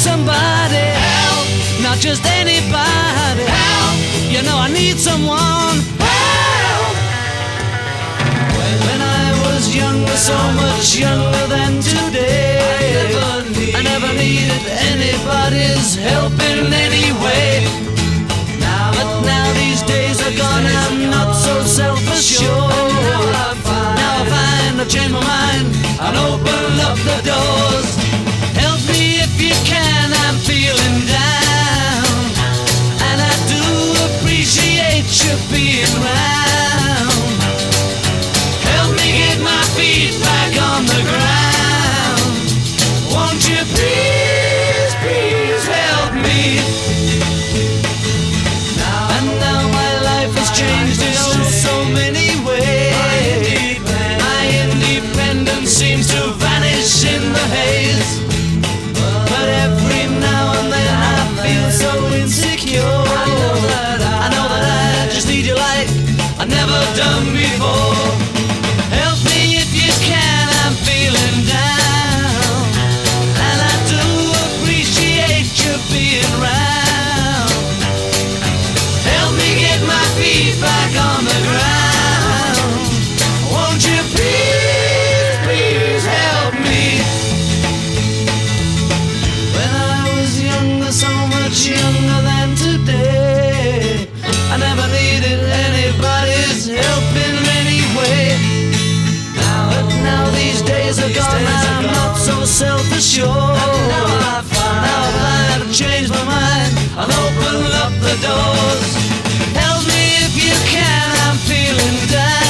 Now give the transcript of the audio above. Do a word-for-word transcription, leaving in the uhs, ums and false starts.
somebody. Help! Not just anybody. Help! You know I need someone. Help! When I was younger, so much younger than today, I never, need I never needed anybody's help in any way. Now, but now these days are gone, I'm not so self-assured. Now I find, now I find I've changed my mind and open up the doors. Help me if you can, I'm feeling down, and I do appreciate you being round. Help me get my feet back on the ground. Won't you please, please help me? Now, and now my life has changed in oh so many ways. My independence seems to vanish in the haze. But every now and then I feel so insecure. I know that I, I know that I just need you like I've never done before. Help me if you can, I'm feeling down, and I do appreciate you being round. Help me get my feet back on the ground. Won't you please, please help me? When I was younger, so much younger than today, I never needed anybody's help in any way. But now these days are gone, I'm not so self-assured. Now I find I've changed my mind and open up the doors. Help me if you can, I'm feeling down.